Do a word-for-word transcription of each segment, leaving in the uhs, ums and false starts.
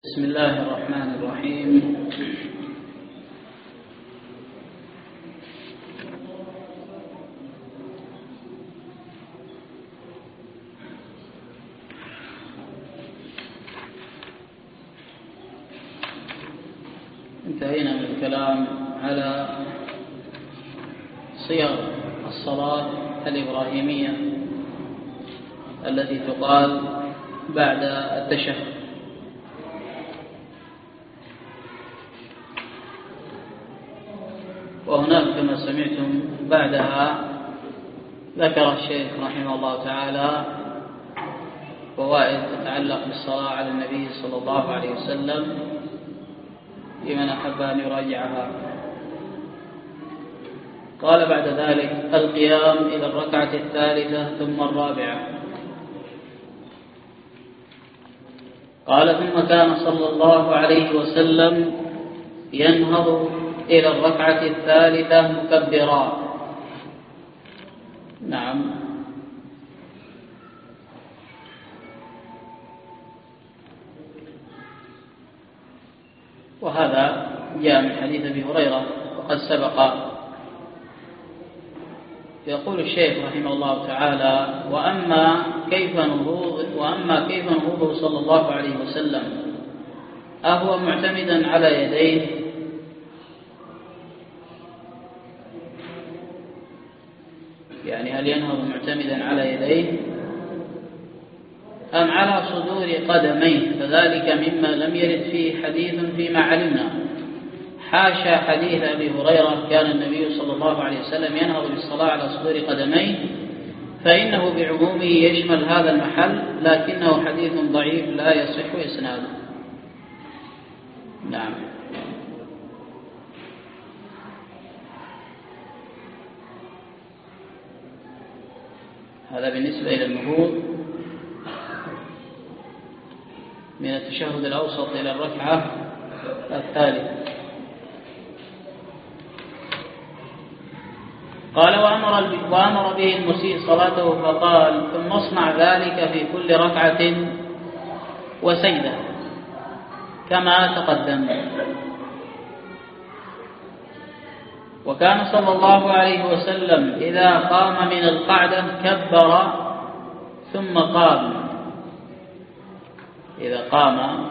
بسم الله الرحمن الرحيم. انتهينا من الكلام على صيغ الصلاة الإبراهيمية التي تقال بعد التشهد، وهناك كما سمعتم بعدها ذكر الشيخ رحمه الله تعالى فوائد تتعلق بالصلاة على النبي صلى الله عليه وسلم لمن أحب أن يراجعها. قال بعد ذلك: القيام إلى الركعة الثالثة ثم الرابعة. قال: ثم كان صلى الله عليه وسلم ينهض إلى الركعة الثالثة مكبرا. نعم، وهذا جاء من حديث أبي هريرة وقد سبق. يقول الشيخ رحمه الله تعالى: وأما كيف نهوض وأما كيف نهوضه صلى الله عليه وسلم، أهو معتمدا على يديه يعني هل ينهض معتمدا على يديه أم على صدور قدميه؟ فذلك مما لم يرد فيه حديث فيما علمنا. حاشا حديث أبي هريرة كان النبي صلى الله عليه وسلم ينهض بالصلاة على صدور قدميه، فإنه بعمومه يشمل هذا المحل، لكنه حديث ضعيف لا يصح إسناده. نعم. هذا بالنسبة إلى النهوض من التشهد الأوسط إلى الركعة الثالثة. قال: وأمر وأمر به المسيء صلاته فقال: ثم اصنع ذلك في كل ركعة وسجدة كما تقدم. وكان صلى الله عليه وسلم إذا قام من القعدة كبر ثم قام. إذا قام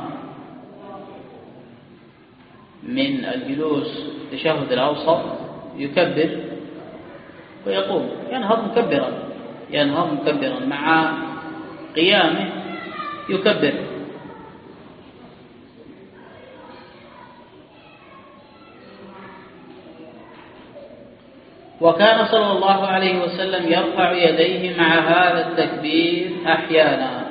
من الجلوس التشهد الأوسط يكبر ويقوم، ينهض مكبرا ينهض مكبرا مع قيامه يكبر. وكان صلى الله عليه وسلم يرفع يديه مع هذا التكبير أحيانا.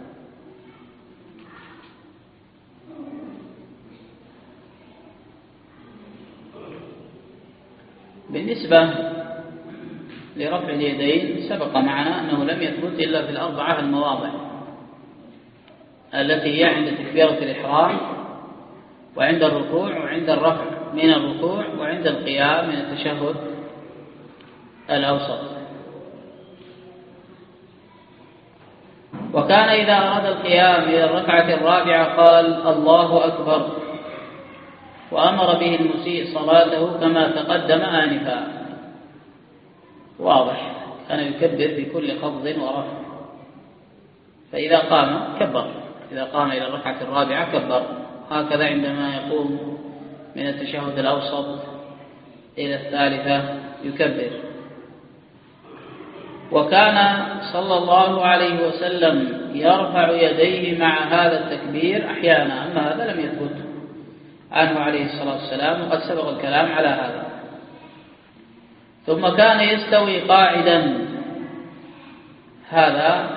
بالنسبة لرفع اليدين سبق معنا أنه لم يثبت إلا في الأربعة المواضع التي هي عند تكبيرة الإحرام وعند الركوع وعند الرفع من الركوع وعند القيام من التشهد الأوسط. وكان إذا أراد القيام إلى الركعة الرابعة قال: الله أكبر، وأمر به المسيء صلاته كما تقدم آنفا. واضح، كان يكبر في كل خفض ورفع. فإذا قام كبر، إذا قام إلى الركعة الرابعة كبر، هكذا عندما يقوم من التشهد الأوسط إلى الثالثة يكبر. وكان صلى الله عليه وسلم يرفع يديه مع هذا التكبير أحيانا، أما هذا لم يثبت عنه عليه الصلاة والسلام، وقد سبق الكلام على هذا. ثم كان يستوي قاعدا، هذا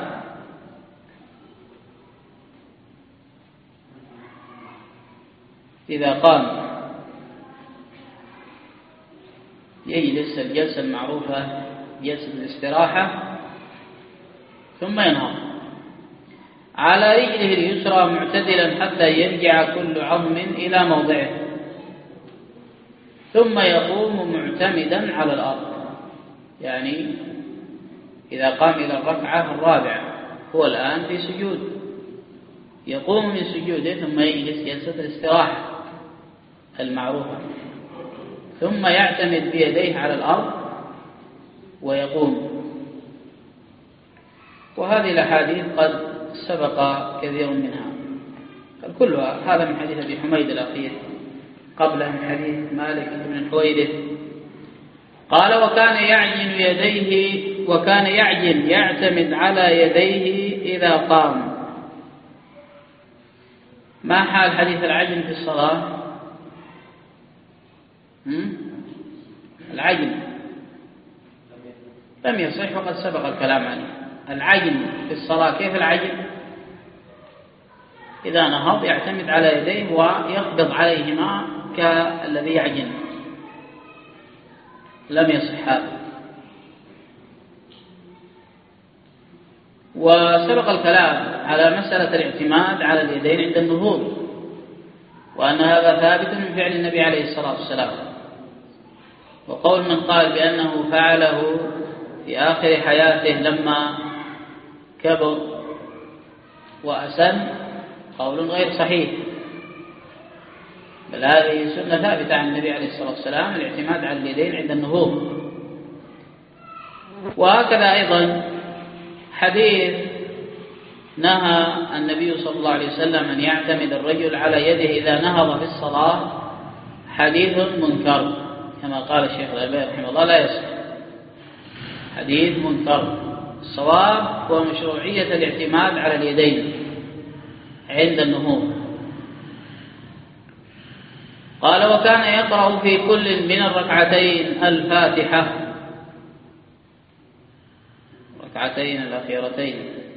إذا قام يجلس الجلسة المعروفة جلسة الاستراحة ثم ينهض على رجله اليسرى معتدلا حتى يرجع كل عظم إلى موضعه، ثم يقوم معتمدا على الأرض. يعني إذا قام إلى الركعة الرابعة هو الآن في سجود، يقوم من سجوده ثم يجلس جلسة الاستراحة المعروفة، ثم يعتمد بيديه على الأرض ويقوم. وهذه الأحاديث قد سبق كثير منها، بل كلها. هذا من حديث أبي حميد الأخير، قبله من حديث مالك بن الحويرث قال: وكان يعجن يديه وكان يعجن يعتمد على يديه إذا قام. ما حال حديث العجن في الصلاة؟ العجن لم يصح وقد سبق الكلام عنه. العجن في الصلاة كيف العجن؟ إذا نهض يعتمد على يديه ويقبض عليهما كالذي يعجن، لم يصح هذا. وسبق الكلام على مسألة الاعتماد على اليدين عند النهوض، وأن هذا ثابت من فعل النبي عليه الصلاة والسلام. وقول من قال بأنه فعله في آخر حياته لما كبر وأسن قول غير صحيح، بل هذه سنة ثابتة عن النبي عليه الصلاة والسلام، الاعتماد على اليدين عند النهوض. وهكذا أيضا حديث نهى النبي صلى الله عليه وسلم أن يعتمد الرجل على يده إذا نهض في الصلاة حديث منكر، كما قال الشيخ الألباني رحمه الله لا يصح، حديث منكر. الصواب هو مشروعية الاعتماد على اليدين عند النهوض. قال: وكان يقرأ في كل من الركعتين الفاتحة، الركعتين الأخيرتين،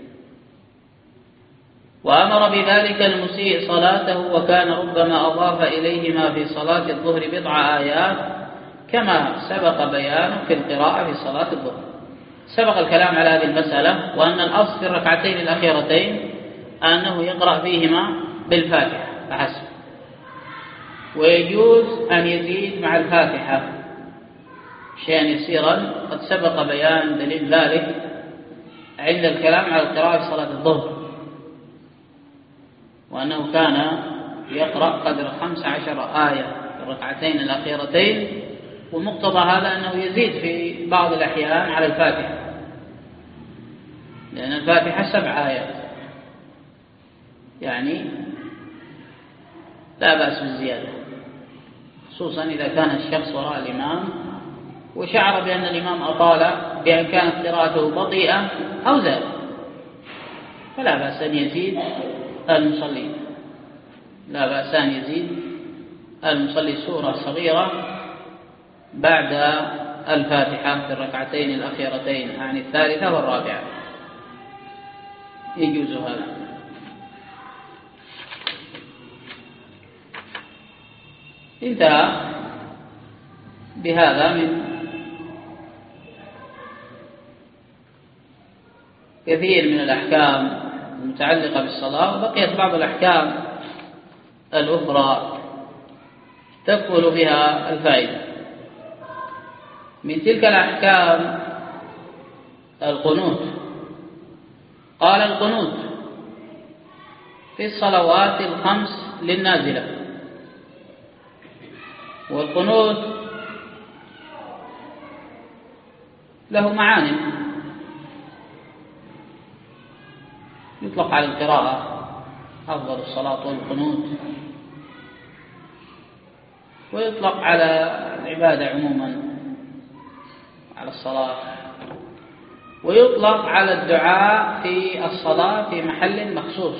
وأمر بذلك المسيء صلاته، وكان ربما أضاف إليهما في صلاة الظهر بضع آيات كما سبق بيانه في القراءة في صلاة الظهر. سبق الكلام على هذه المسألة، وأن الأصل في الركعتين الأخيرتين أنه يقرأ فيهما بالفاتحة فحسب، ويجوز أن يزيد مع الفاتحة شيئا يسيرا، قد سبق بيان دليل ذلك عند الكلام على القراءة في صلاة الظهر، وأنه كان يقرأ قدر خمس عشر آية في الركعتين الأخيرتين، ومقتضى هذا أنه يزيد في بعض الأحيان على الفاتحة، لأن الفاتحة سبع آيات، يعني لا بأس بالزيادة، خصوصا إذا كان الشخص وراء الإمام وشعر بأن الإمام أطال بأن كانت قراءته بطيئة أو زاد، فلا بأس أن يزيد المصلي، لا بأس أن يزيد المصلي سورة صغيرة بعد الفاتحة في الركعتين الأخيرتين، يعني الثالثة والرابعة، يجوز هذا. انتهى بهذا من كثير من الأحكام المتعلقة بالصلاة، وبقيت بعض الأحكام الأخرى تكمل بها الفائدة. من تلك الأحكام القنوت. قال: القنوت في الصلوات الخمس للنازلة. والقنوت له معاني، يطلق على القراءة أفضل الصلاة والقنوت، ويطلق على العبادة عموما، على الصلاة، ويطلق على الدعاء في الصلاة في محل مخصوص،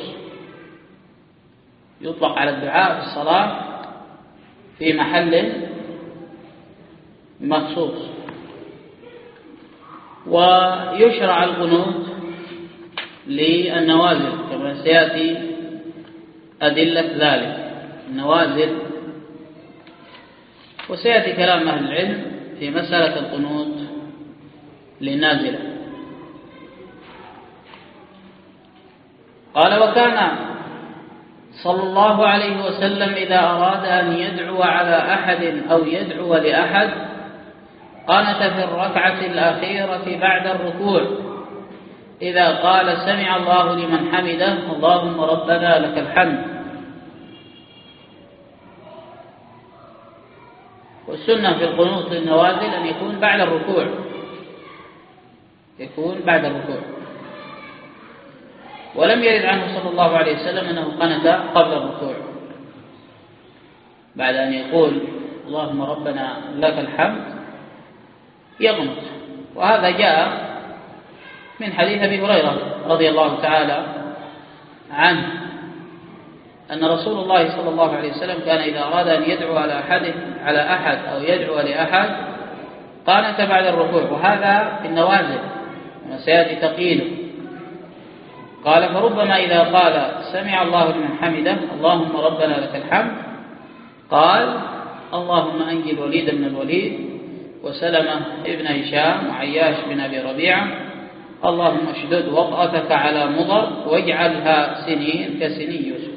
يطلق على الدعاء في الصلاة في محل مخصوص. ويشرع القنوت للنوازل كما سيأتي أدلة ذلك، النوازل، وسيأتي كلام أهل العلم في مسألة القنوت للنازلة. قال: وكان صلى الله عليه وسلم إذا أراد أن يدعو على أحد أو يدعو لأحد قنت في الركعة الأخيرة بعد الركوع إذا قال سمع الله لمن حمده اللهم ربنا لك الحمد. والسنة في القنوت للنوازل أن يكون بعد الركوع، يكون بعد الركوع. ولم يرد عنه صلى الله عليه وسلم أنه قنت قبل الركوع بعد أن يقول اللهم ربنا لك الحمد يقنط. وهذا جاء من حديث أبي هريرة رضي الله تعالى عنه أن رسول الله صلى الله عليه وسلم كان إذا أراد أن يدعو على أحد على أحد أو يدعو لأحد قانت بعد الركوع، وهذا في النوازل وسيأتي تقييده. قال فربما إذا قال سمع الله لمن حمده اللهم ربنا لك الحمد قال اللهم أنجي الوليد بن الوليد وسلمة ابن هشام وعياش بن أبي ربيعة اللهم اشدد وطأتك على مضر واجعلها سنين كسني يوسف،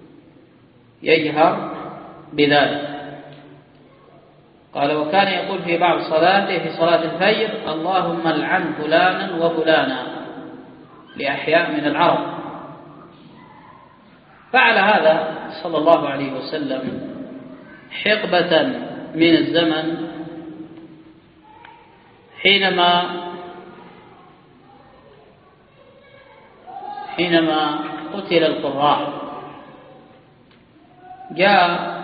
يجهر بذلك. قال وكان يقول في بعض صلاته في صلاة الفجر اللهم العن فلانا وفلانا لأحياء من العرب. فعل هذا صلى الله عليه وسلم حقبة من الزمن حينما حينما قتل القراء. جاء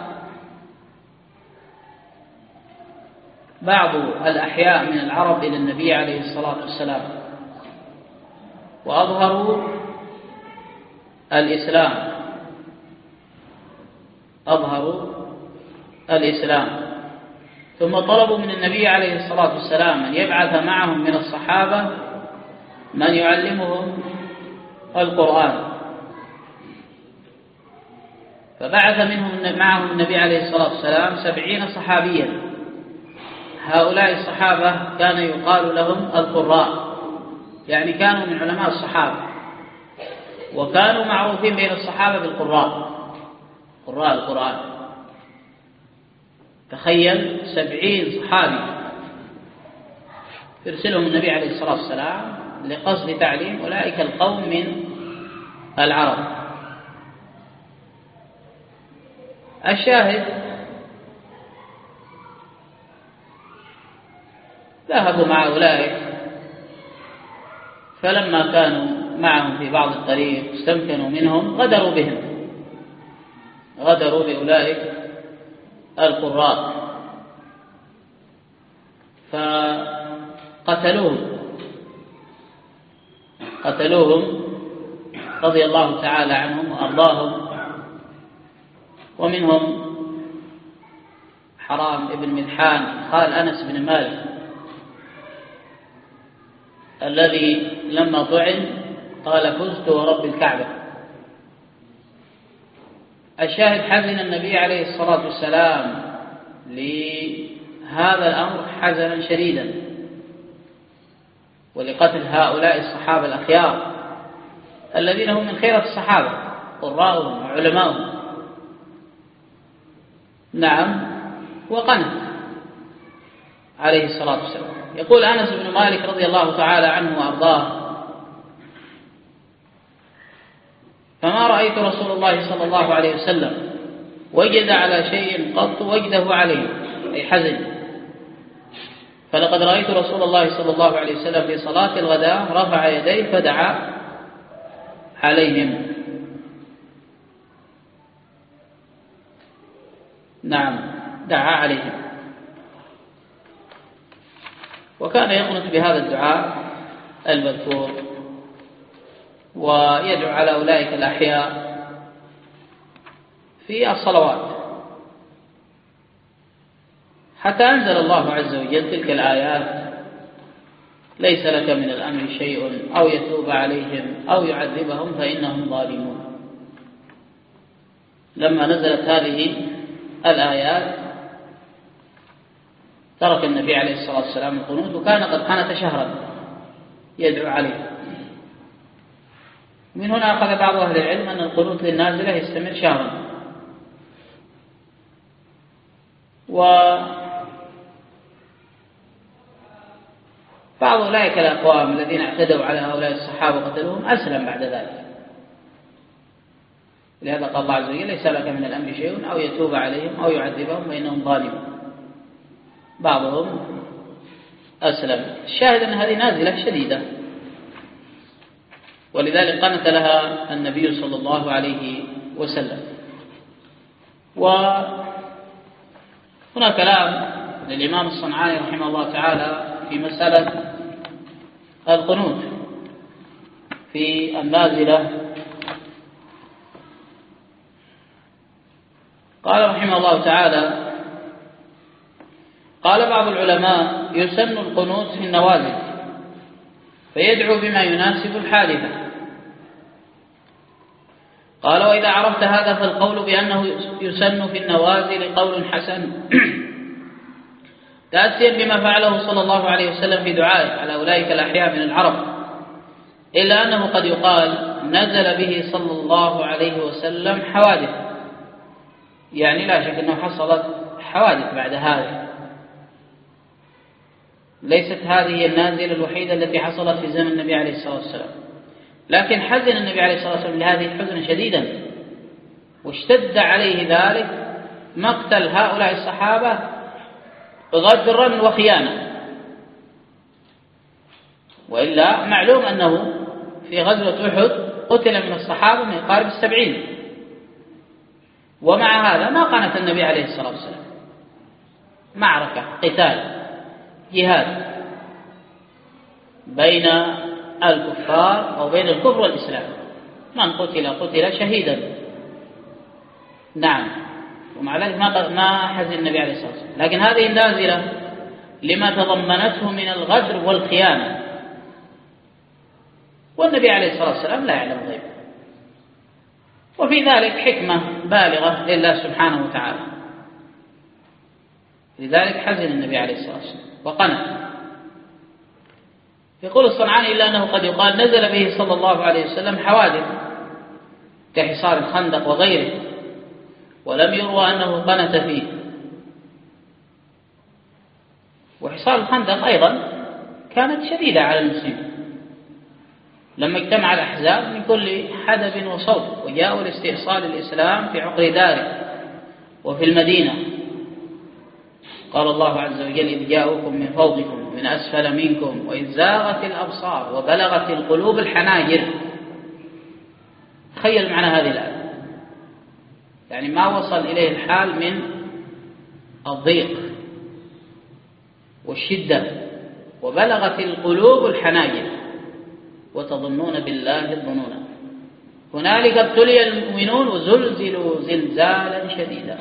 بعض الأحياء من العرب إلى النبي عليه الصلاة والسلام وأظهروا الإسلام أظهروا الإسلام ثم طلبوا من النبي عليه الصلاة والسلام أن يبعث معهم من الصحابة من يعلمهم القرآن. فبعث منهم معهم النبي عليه الصلاة والسلام سبعين صحابيا. هؤلاء الصحابة كان يقال لهم القراء، يعني كانوا من علماء الصحابة وكانوا معروفين بين الصحابة بالقراء، قراء القرآن. تخيل سبعين صحابي يرسلهم النبي عليه الصلاة والسلام لقصد تعليم أولئك القوم من العرب. الشاهد ذهبوا مع أولئك، فلما كانوا معهم في بعض الطريق استمكنوا منهم غدروا بهم، غدروا بأولئك القراء فقتلوهم قتلوهم رضي الله تعالى عنهم وأرضاهم. ومنهم حرام ابن ملحان خال أنس بن مالك الذي لما طعن قال فزت ورب الكعبة. الشاهد حزن النبي عليه الصلاة والسلام لهذا الأمر حزنا شديدا ولقتل هؤلاء الصحابة الأخيار الذين هم من خيرة الصحابة قراءهم وعلماؤهم. نعم. وقنت عليه الصلاة والسلام. يقول أنس بن مالك رضي الله تعالى عنه وأرضاه فما رأيت رسول الله صلى الله عليه وسلم وجد على شيء قط وجده عليه، أي حزن. فلقد رأيت رسول الله صلى الله عليه وسلم في صلاة الغداء رفع يديه فدعا عليهم. نعم، دعا عليهم. وكان يقنط بهذا الدعاء المذكور ويدعو على أولئك الأحياء في الصلوات، حتى أنزل الله عز وجل تلك الآيات ليس لك من الأمر شيء أو يتوب عليهم أو يعذبهم فإنهم ظالمون. لما نزلت هذه الآيات ترك النبي عليه الصلاة والسلام القنوت، وكان قد قنت شهرا يدعو عليه. من هنا أخذ بعض أهل العلم أن القنوت للنازلة يستمر شهرا. و بعض أولئك الأقوام الذين اعتدوا على هؤلاء الصحابة وقتلوهم أسلم بعد ذلك، لهذا قال الله عز وجل: ليس لك من الأمر شيء أو يتوب عليهم أو يعذبهم فإنهم ظالمون. بعضهم أسلم. الشاهد أن هذه نازلة شديدة، ولذلك قنت لها النبي صلى الله عليه وسلم. وهنا كلام للإمام الصنعاني رحمه الله تعالى في مسألة القنوت في النازلة. قال رحمه الله تعالى: قال بعض العلماء: يسن القنوت في النوازل فيدعو بما يناسب الحادثة. قال: وإذا عرفت هذا فالقول بأنه يسن في النوازل قول حسن تأسيا بما فعله صلى الله عليه وسلم في دعائه على أولئك الأحياء من العرب، إلا أنه قد يقال نزل به صلى الله عليه وسلم حوادث، يعني لا شك أنه حصلت حوادث بعد هذه، ليست هذه النازلة الوحيدة التي حصلت في زمن النبي عليه الصلاة والسلام، لكن حزن النبي عليه الصلاة والسلام لهذه حزنا شديدا، واشتد عليه ذلك مقتل هؤلاء الصحابة غدرا وخيانة. وإلا معلوم أنه في غزوة أحد قتل من الصحابة من قارب السبعين، ومع هذا ما قنت النبي عليه الصلاة والسلام. معركة، قتال، جهاد بين الكفار أو بين الكفر والإسلام، من قتل قتل شهيدا. نعم، ومع ذلك ما حزن النبي عليه الصلاة والسلام، لكن هذه النازلة لما تضمنته من الغدر والخيانة، والنبي عليه الصلاة والسلام لا يعلم الغيب، وفي ذلك حكمة بالغة لله سبحانه وتعالى. لذلك حزن النبي عليه الصلاة والسلام وقنت. يقول الصنعاني: إلا أنه قد يقال نزل به صلى الله عليه وسلم حوادث كحصار الخندق وغيره، ولم يروى أنه قنت فيه. وحصار الخندق أيضا كانت شديدة على المسلمين لما اجتمع الأحزاب من كل حدب وصوب وجاءوا لاستئصال الإسلام في عقر داره وفي المدينة. قال الله عز وجل: إذ جاءوكم من فوقكم ومن أسفل منكم وإذ زاغت الأبصار وبلغت القلوب الحناجر. تخيل معنا هذه الآية، يعني ما وصل إليه الحال من الضيق والشدة، وبلغت القلوب الحناجر وتظنون بالله الظنون. هنالك ابتلي المؤمنون وزلزلوا زلزالا شديدا.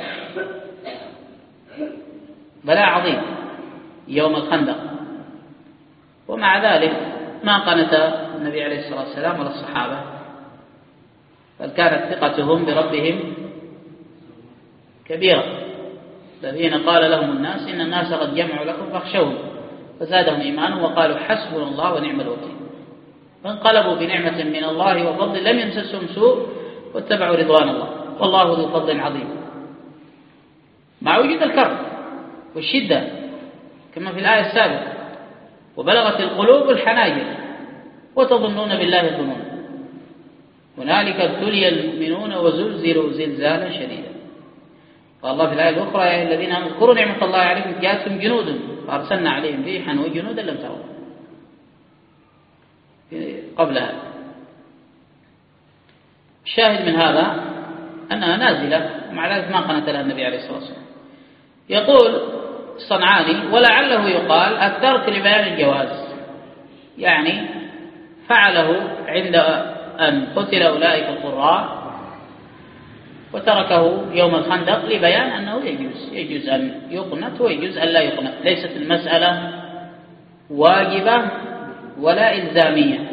بلاء عظيم يوم الخندق، ومع ذلك ما قنت النبي عليه الصلاة والسلام ولا الصحابة، بل كانت ثقتهم بربهم كبيرة. الذين قال لهم الناس إن الناس قد جمعوا لكم فاخشوهم فزادهم إيمانا وقالوا حسبنا الله ونعم الوكيل. فانقلبوا بنعمة من الله وفضل لم يمسسهم سوء واتبعوا رضوان الله والله ذو فضل عظيم. مع وجود الكرب والشدة كما في الآية السابقة: وبلغت القلوب الحناجر وتظنون بالله الظنون. هنالك ابتلي المؤمنون وزلزلوا زلزالا شديدا. قال الله في الآية الأخرى: يا الذين آمنوا اذكروا نعمة الله عليكم جاءتكم جنود فأرسلنا عليهم ريحا وجنودا لم تروها قبل هذا. الشاهد من هذا أنها نازلة، ومع ذلك ما قنت لها النبي عليه الصلاة والسلام. يقول الصنعاني: ولعله يقال الترك لبيان الجواز، يعني فعله عند أن قتل أولئك القراء وتركه يوم الخندق لبيان أنه يجوز يجوز أن يقنت ويجوز أن لا يقنت. ليست المسألة واجبة ولا إلزامية.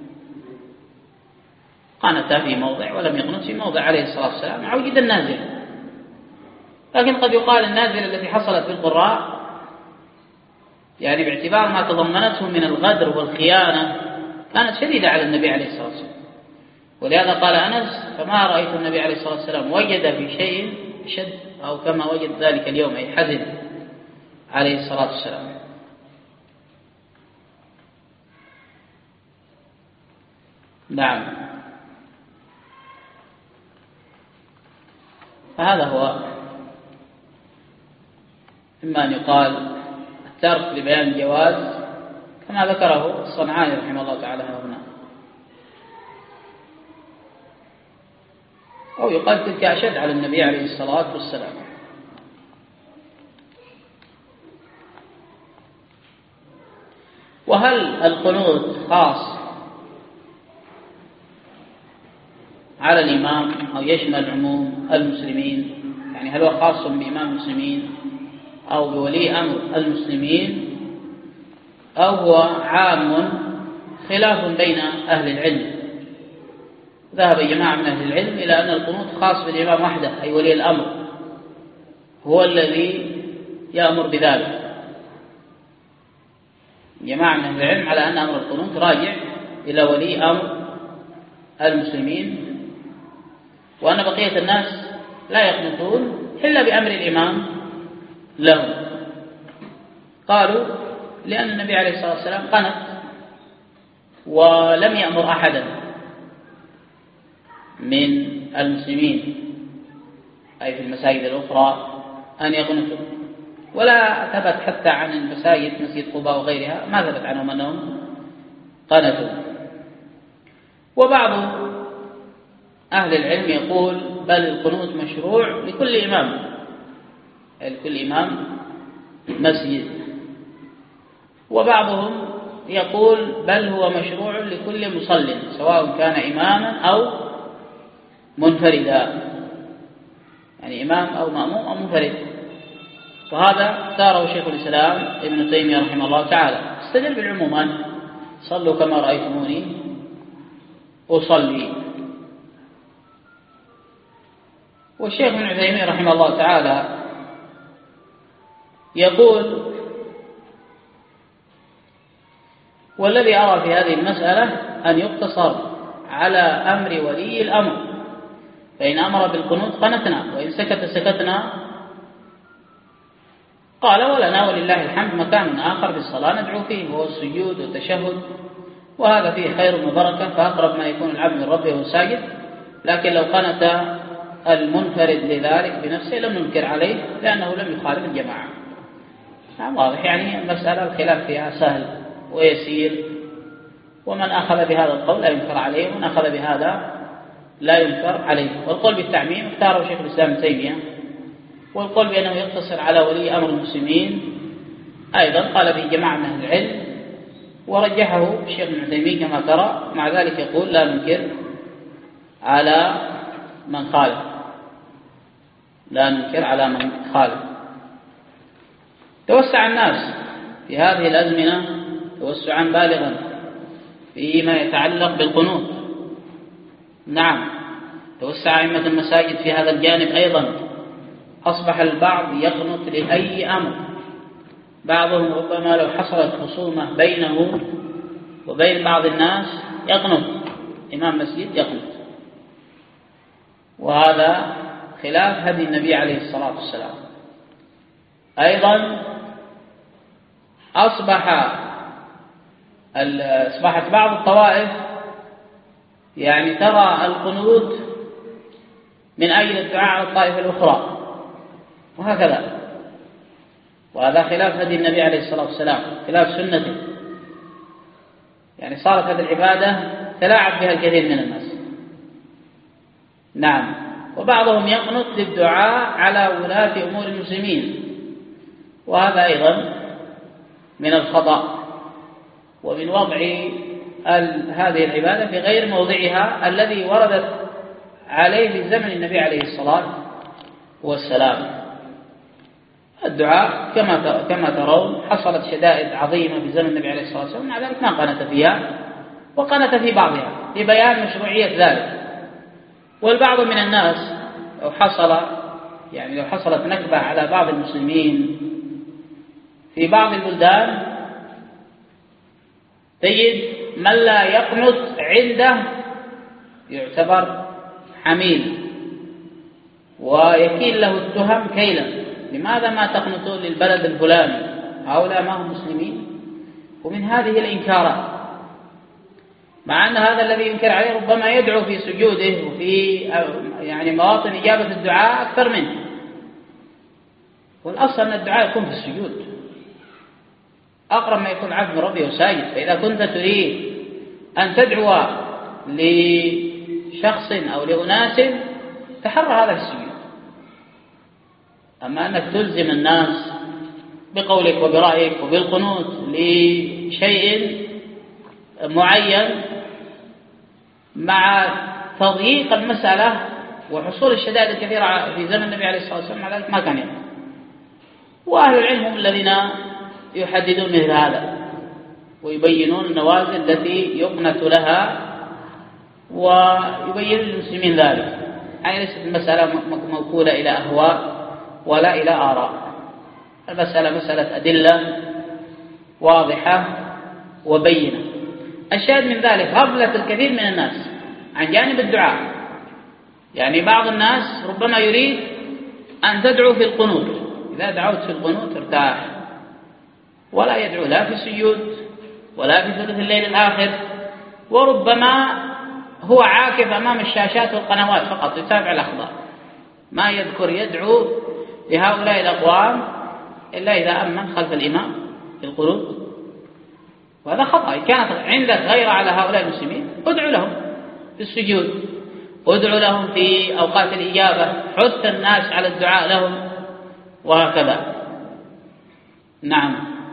قنت في موضع ولم يقنت في موضع عليه الصلاة والسلام مع وجود النازل. لكن قد يقال النازلة التي حصلت في القراء يعني باعتبار ما تضمنته من الغدر والخيانة كانت شديدة على النبي عليه الصلاة والسلام، ولهذا قال أنس: فما رأيت النبي عليه الصلاة والسلام وجد في شيء شد أو كما وجد ذلك اليوم، أي حزن عليه الصلاة والسلام. نعم. فهذا هو، إما أن يقال الترك لبيان الجواز كما ذكره الصنعاني رحمه الله تعالى هنا، أو يقال تلك أشد على النبي عليه الصلاة والسلام. وهل القنوت خاص على الإمام أو يشمل عموم المسلمين؟ يعني هل هو خاص بإمام المسلمين أو بولي أمر المسلمين، أو هو عام خلاف بين أهل العلم؟ ذهب جماعة من أهل العلم إلى أن القنوت خاص بالإمام وحده، أي ولي الأمر هو الذي يأمر بذلك. جماعة من أهل العلم على أن أمر القنوت راجع إلى ولي أمر المسلمين، وأن بقية الناس لا يقنطون إلا بأمر الإمام لهم. قالوا لأن النبي عليه الصلاة والسلام قنت ولم يأمر أحدا من المسلمين أي في المساجد الأخرى أن يقنطوا، ولا ثبت حتى عن المساجد مسجد قباء وغيرها ما ثبت عنهم أنهم قنتوا. وبعض أهل العلم يقول بل القنوت مشروع لكل إمام، لكل إمام مسجد. وبعضهم يقول بل هو مشروع لكل مصل سواء كان إماما أو منفردا، يعني إمام أو مأموم أو منفرد. وهذا اختاره شيخ الإسلام ابن تيمية رحمه الله تعالى، استدل بالعمومان صلوا كما رأيتموني أصلي. والشيخ ابن تيمية رحمه الله تعالى يقول والذي أرى في هذه المسألة أن يقتصر على أمر ولي الأمر، فإن أمر بالقنوت قنتنا وإن سكت سكتنا. قال ولنا ولله الحمد مكان آخر في الصلاة ندعو فيه وهو السجود والتشهد، وهذا فيه خير وبركة، فأقرب ما يكون العبد من ربه وهو ساجد. لكن لو قنت المنفرد لذلك بنفسه لم ننكر عليه لأنه لم يخالف الجماعة. واضح، يعني المسألة الخلاف فيها سهل ويسير، ومن أخذ بهذا القول لا ينكر عليه، ومن أخذ بهذا لا ينكر عليه. والقول بالتعميم اختاره شيخ الإسلام ابن تيمية، والقول بأنه يقتصر على ولي أمر المسلمين أيضا قال به جماعة من أهل العلم، ورجحه الشيخ ابن تيمية كما ترى. مع ذلك يقول لا ننكر على من خالف، لا ننكر على من خالف. توسع الناس في هذه الأزمنة توسعا بالغا فيما يتعلق بالقنوت. نعم، توسع أئمة المساجد في هذا الجانب أيضا، أصبح البعض يقنط لأي أمر، بعضهم ربما لو حصلت خصومة بينه وبين بعض الناس يقنط، إمام مسجد يقنط، وهذا خلاف هدي النبي عليه الصلاة والسلام. أيضا أصبح أصبحت بعض الطوائف يعني ترى القنوت من أجل الدعاء على الطائفة الأخرى، وهكذا، وهذا خلاف هدي النبي عليه الصلاة والسلام، خلاف سنته. يعني صارت هذه العبادة تلاعب بها الكثير من الناس. نعم، وبعضهم يقنط للدعاء على ولاة أمور المسلمين، وهذا أيضا من الخطأ ومن وضع هذه العبادة في غير موضعها الذي وردت عليه في زمن النبي عليه الصلاة والسلام. الدعاء كما كما ترون حصلت شدائد عظيمة في زمن النبي عليه الصلاة والسلام، مع ذلك ما قنت فيها، وقنت في بعضها لبيان مشروعية ذلك. والبعض من الناس لو حصل يعني لو حصلت نكبة على بعض المسلمين في بعض البلدان تجد من لا يقنط عنده يعتبر حميل ويكيل له التهم كيلا، لماذا ما تقنطون للبلد الفلاني، هؤلاء ما هم مسلمين؟ ومن هذه الإنكارات مع أن هذا الذي ينكر عليه ربما يدعو في سجوده وفي يعني مواطن إجابة الدعاء أكثر منه. والأصل أن الدعاء يكون في السجود، أقرب ما يكون عبد من ربه ساجد. فإذا كنت تريد أن تدعو لشخص أو لأناس تحرى هذا في السجود. أما أنك تلزم الناس بقولك وبرأيك وبالقنوت لشيء معين مع تضييق المسألة وحصول الشدائد الكثيرة في زمن النبي عليه الصلاة والسلام، على ذلك ما كان يفعل. وأهل العلم هم الذين يحددون مثل هذا ويبينون النوازل التي يقنت لها ويبين للمسلمين ذلك. يعني ليست المسألة موكولة إلى أهواء ولا إلى آراء، المسألة مسألة أدلة واضحة وبينة. الشاهد من ذلك غفلة الكثير من الناس عن جانب الدعاء. يعني بعض الناس ربما يريد أن تدعو في القنوت، إذا دعوت في القنوت ارتاح، ولا يدعو لا في السجود ولا في ثلث الليل الآخر، وربما هو عاكف أمام الشاشات والقنوات فقط يتابع الأخبار، ما يذكر يدعو لهؤلاء الأقوام إلا إذا أمن خلف الإمام في القنوت. وهذا خطأ. إن كانت عندك غير على هؤلاء المسلمين ادعو لهم في السجود، ادعو لهم في أوقات الإجابة، حث الناس على الدعاء لهم، وهكذا. نعم.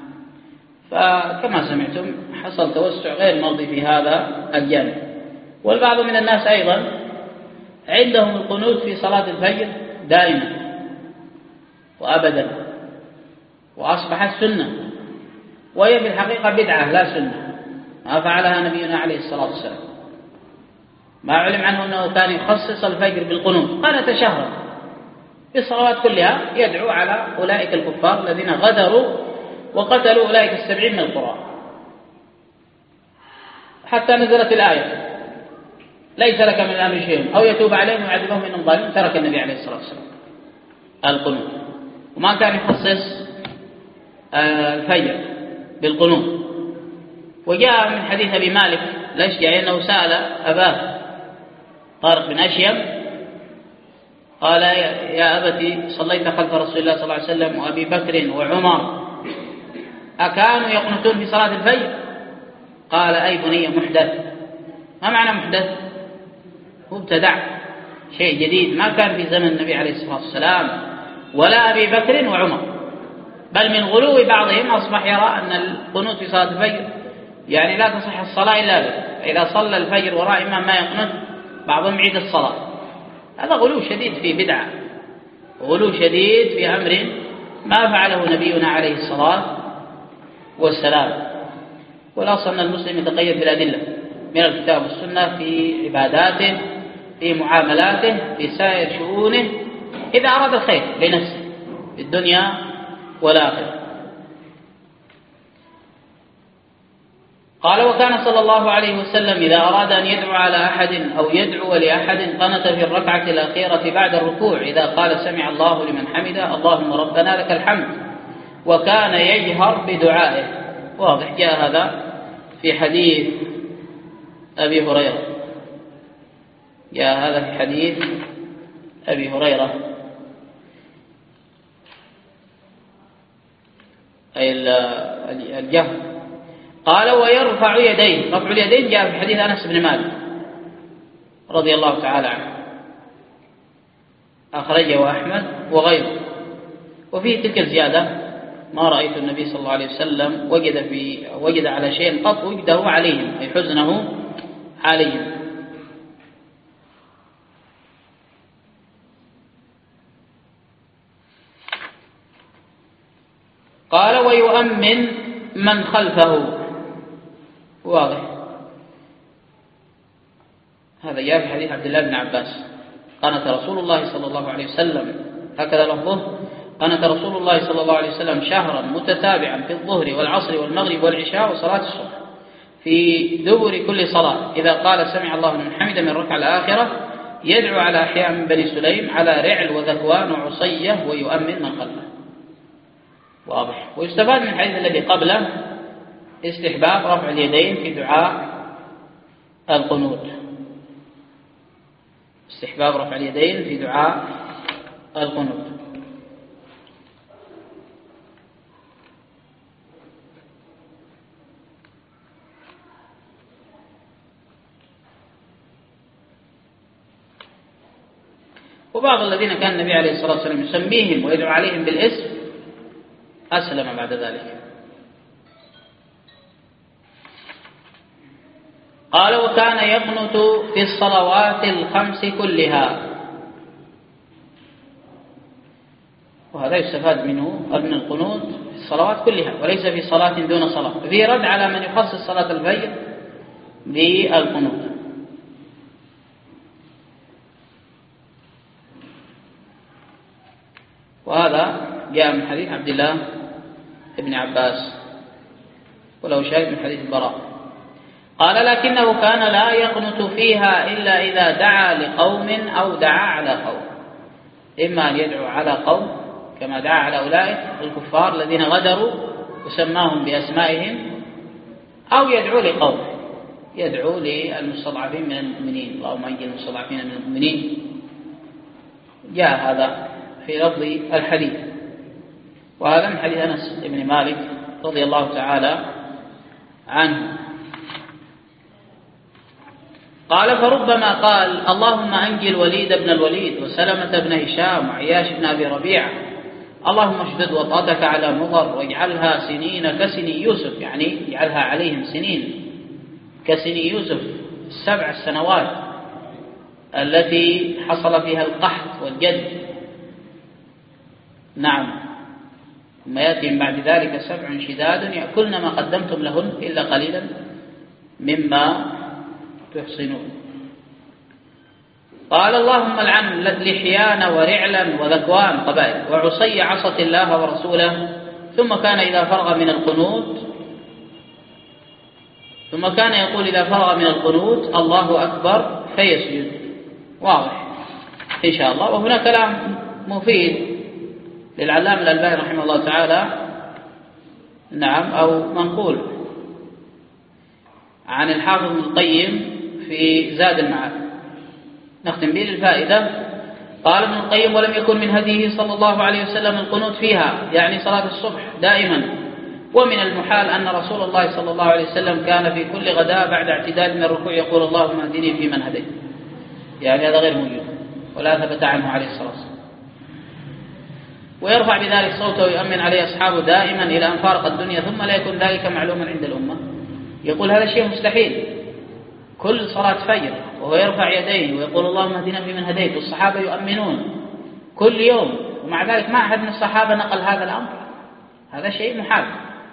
فكما سمعتم حصل توسع غير مرضي في هذا الجانب. والبعض من الناس أيضا عندهم القنوت في صلاة الفجر دائما وأبدا، وأصبحت سنة، وهي في الحقيقة بدعة لا سنة، ما فعلها نبينا عليه الصلاة والسلام. ما علم عنه أنه كان يخصص الفجر بالقنوت، قال تشهر في الصلوات كلها يدعو على أولئك الكفار الذين غدروا وقتلوا أولئك السبعين من القرى، حتى نزلت الآية ليس لك من الأمر شيء أو يتوب عليهم ويعذبهم من الظالمين. ترك النبي عليه الصلاة والسلام القنوت، وما كان يخصص الفجر بالقنوت. وجاء من حديث أبي مالك الأشجعي أنه سأل أباه طارق بن أشيم قال يا أبتي صليت خلف رسول الله صلى الله عليه وسلم وأبي بكر وعمر أكانوا يقنتون في صلاة الفجر؟ قال أي بني محدث. ما معنى محدث؟ مبتدع، شيء جديد ما كان في زمن النبي عليه الصلاة والسلام ولا أبي بكر وعمر، بل من غلو بعضهم أصبح يرى أن القنوت في صلاة الفجر يعني لا تصح الصلاة إلا به، إذا صلى الفجر وراء إمام ما يقنت بعضهم يعيد الصلاة. هذا غلو شديد في بدعة، غلو شديد في أمر ما فعله نبينا عليه الصلاة والسلام. والأصل أن المسلم يتقيد بالأدلة من الكتاب والسنة في عباداته، في معاملاته، في سائر شؤونه، إذا أراد الخير لنفسه في الدنيا والآخرة. قال وكان صلى الله عليه وسلم إذا أراد أن يدعو على أحد أو يدعو لأحد قنت في الركعة الأخيرة بعد الركوع إذا قال سمع الله لمن حمده اللهم ربنا لك الحمد، وكان يجهر بدعائه. واضح، جاء هذا في حديث أبي هريرة، جاء هذا في حديث أبي هريرة أي الجهر. قال ويرفع يديه، رفع اليدين جاء في حديث أنس بن مالك رضي الله تعالى عنه، أخرجه أحمد وغيره. وفيه تلك الزيادة ما رأيت النبي صلى الله عليه وسلم وجد في وجد على شيء قط وجده عليهم، أي حزنه عليهم. قال ويؤمن من خلفه. واضح، هذا جاء في حديث عبد الله بن عباس قنت رسول الله صلى الله عليه وسلم، هكذا لفظه، قنت رسول الله صلى الله عليه وسلم شهرا متتابعا في الظهر والعصر والمغرب والعشاء وصلاة الصبح في دبر كل صلاة إذا قال سمع الله لمن حمده من الركعة الآخرة يدعو على أحياء من بني سليم على رعل وذكوان وعصية ويؤمن من خلفه. واضح. ويستفاد من الحديث الذي قبله استحباب رفع اليدين في دعاء القنوت، استحباب رفع اليدين في دعاء القنوت. وبعض الذين كان النبي عليه الصلاة والسلام يسميهم ويدعو عليهم بالاسم أسلم بعد ذلك. قال: وكان يقنت في الصلوات الخمس كلها. وهذا يستفاد منه أن القنوت في الصلوات كلها وليس في صلاة دون صلاة. فيه رد على من يخصص صلاة الفجر بالقنوت. وهذا جاء من حديث عبد الله بن عباس ولو شاهد من حديث البراء. قال: لكنه كان لا يقنت فيها إلا إذا دعا لقوم أو دعا على قوم، إما أن يدعو على قوم كما دعا على أولئك الكفار الذين غدروا وسماهم بأسمائهم، أو يدعو لقوم، يدعو للمستضعفين من المؤمنين، اللهم انجِ المستضعفين من المؤمنين. جاء هذا في لفظ الحديث. وهذا من حديث أنس بن مالك رضي الله تعالى عنه. قال: فربما قال: اللهم أنجِ الوليد بن الوليد وسلمة بن هشام وعياش بن أبي ربيعة، اللهم اشدد وطأتك على مضر واجعلها سنين كسني يوسف، يعني اجعلها عليهم سنين كسني يوسف، السبع السنوات التي حصل فيها القحط والجد. نعم. ثم يأتي من بعد ذلك سبع شداد يأكلن ما قدمتم لهن إلا قليلا مما تحصنون. قال: اللهم العن لحيان ورعلا وذكوان قبائل وعصي عصت الله ورسوله. ثم كان إذا فرغ من القنوت ثم كان يقول إذا فرغ من القنوت: الله أكبر، فيسجد. واضح إن شاء الله. وهنا كلام مفيد للعلامة الألباني رحمه الله تعالى، نعم، أو منقول عن الحافظ ابن القيم في زاد المعاد. نختم به الفائدة. قال ابن القيم: ولم يكن من هديه صلى الله عليه وسلم القنوت فيها، يعني صلاة الصبح دائما. ومن المحال أن رسول الله صلى الله عليه وسلم كان في كل غداء بعد اعتدال من الركوع يقول: اللهم اهدني فيمن هديت، يعني هذا غير موجود ولا ثبت عنه عليه الصلاة والسلام. ويرفع بذلك صوته ويؤمن عليه أصحابه دائما إلى أن فارق الدنيا، ثم لا يكون ذلك معلوما عند الأمة. يقول هذا شيء مستحيل، كل صلاة فجر وهو يرفع يديه ويقول: اللهم اهدنا فيمن هديت، والصحابة يؤمنون كل يوم، ومع ذلك ما أحد من الصحابة نقل هذا الأمر. هذا شيء محال.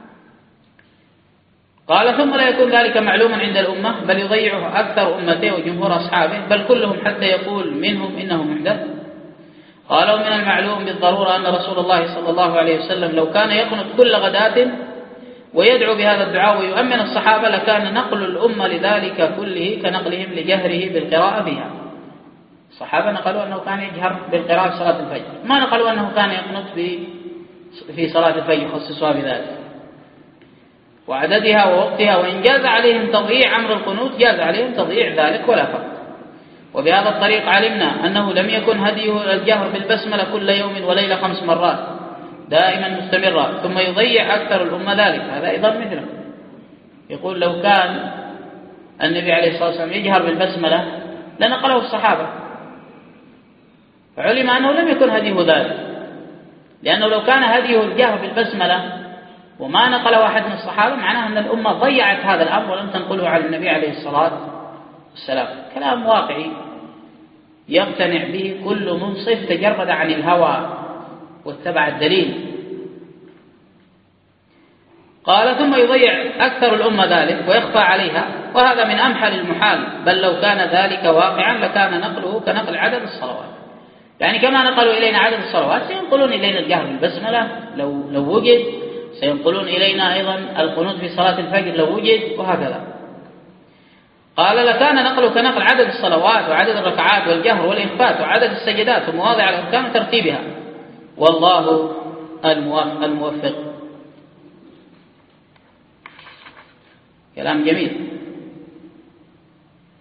قال: ثم لا يكون ذلك معلوما عند الأمة، بل يضيعه أكثر أمته وجمهور أصحابه، بل كلهم، حتى يقول منهم إنه محدث. قال: ومن المعلوم بالضرورة أن رسول الله صلى الله عليه وسلم لو كان يقنت كل غداة ويدعو بهذا الدعاء ويؤمن الصحابة لكان نقل الأمة لذلك كله كنقلهم لجهره بالقراءة بها. الصحابة نقلوا أنه كان يجهر بالقراءة في صلاة الفجر، ما نقلوا أنه كان يقنت في في صلاة الفجر يخصصها بذلك وعددها ووقتها. وإن جاز عليهم تضييع أمر القنوت جاز عليهم تضييع ذلك ولا فرق. وبهذا الطريق علمنا أنه لم يكن هديه الجهر بالبسملة كل يوم وليلة خمس مرات دائما مستمرة ثم يضيع أكثر الأمة ذلك. هذا أيضا مثله. يقول: لو كان النبي عليه الصلاة والسلام يجهر بالبسملة لنقله الصحابة، فعلم أنه لم يكن هديه ذلك، لأنه لو كان هديه الجهر بالبسملة وما نقل واحد من الصحابة معناه أن الأمة ضيعت هذا الأمر ولم تنقله على النبي عليه الصلاة والسلام. كلام واقعي يقتنع به كل منصف تجرد عن الهوى واتبع الدليل. قال: ثم يضيع أكثر الأمة ذلك ويخفى عليها، وهذا من أمحل المحال، بل لو كان ذلك واقعا لكان نقله كنقل عدد الصلوات. يعني كما نقلوا إلينا عدد الصلوات سينقلون إلينا الجهر بالبسملة لو لو وجد، سينقلون إلينا أيضا القنوت في صلاة الفجر لو وجد، وهكذا. قال: لكان نقله كنقل عدد الصلوات وعدد الركعات والجهر والإخفات وعدد السجدات ومواضع الأركان وترتيبها، والله الموفق. كلام جميل.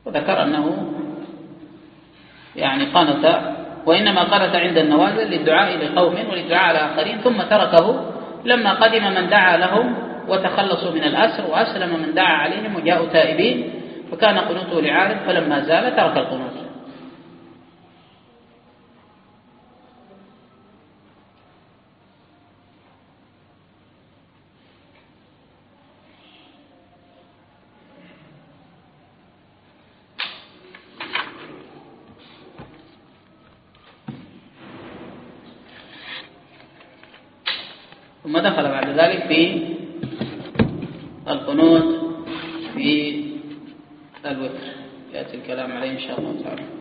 وذكر أنه يعني قنت، وإنما قنت عند النوازل للدعاء لقوم وللدعاء على آخرين، ثم تركه لما قدم من دعا لهم وتخلصوا من الأسر، وأسلم من دعا عليهم وجاءوا تائبين، فكان قنوته لعارض، فلما زال ترك القنوت. ثم دخل بعد ذلك في القنوت في الوتر، يأتي الكلام عليه إن شاء الله تعالى.